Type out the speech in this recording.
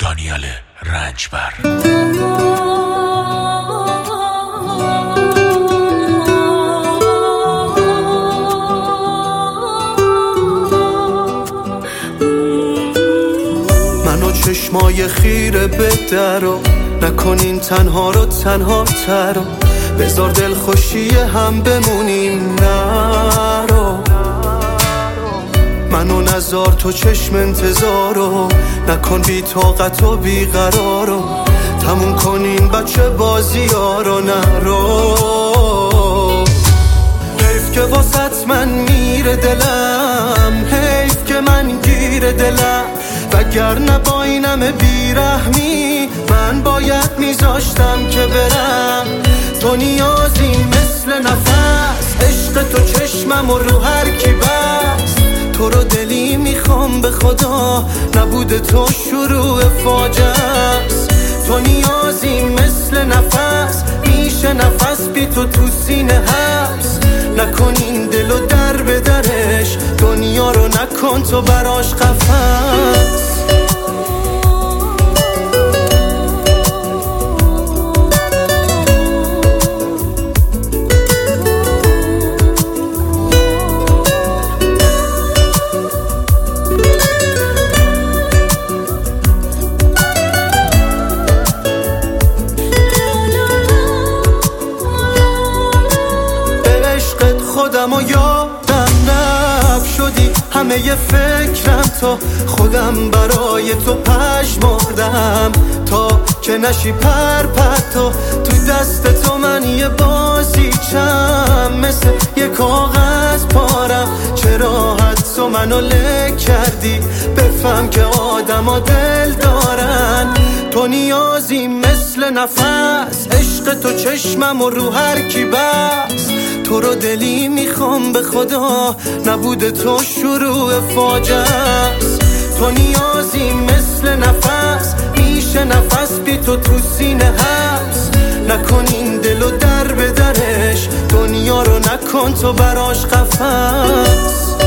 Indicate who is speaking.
Speaker 1: دانیال رنجبر.
Speaker 2: منو چشمای خیره به درو نکنین تنها رو تنها ترو، بذار دل خوشی هم بمونیم نرو. منو نزار تو چشم انتظارو، نکن بی طاقت و بی قرارو، تموم کنین بچه بازی ها رو نرو. حیف که واسط من میره دلم، حیف که من گیر دلم، وگرنه با اینم بیرحمی من باید میذاشتم که برم. تو نیازی مثل نفس، عشق تو چشمم و رو هر کی بست. تو رو دلی میخوام به خدا، نبود تو شروع فاجعه است. تو نیازی مثل نفس، میشه نفس بی تو تو سینه حبس. نکن این دلو در به درش، دنیا رو نکن تو براش قفس. خودم و یادم نب شدی، همه ی فکرم تو خودم برای تو پژمردم، تا که نشی پر تو دست تو من یه بازیچم، مثل یه کاغذ پارم. چرا حد تو منو لک کردی، بفهم که آدم ها دل دارن. تو نیازی مثل نفس، عشق تو چشمم و رو هر کی بست. تو رو دلی میخوام به خدا، نبود تو شروع فاجعه است. تو نیازی مثل نفس، میشه نفس بی تو تو سینه حبس. نکن این دلو در به درش، دنیا رو نکن تو براش قفس.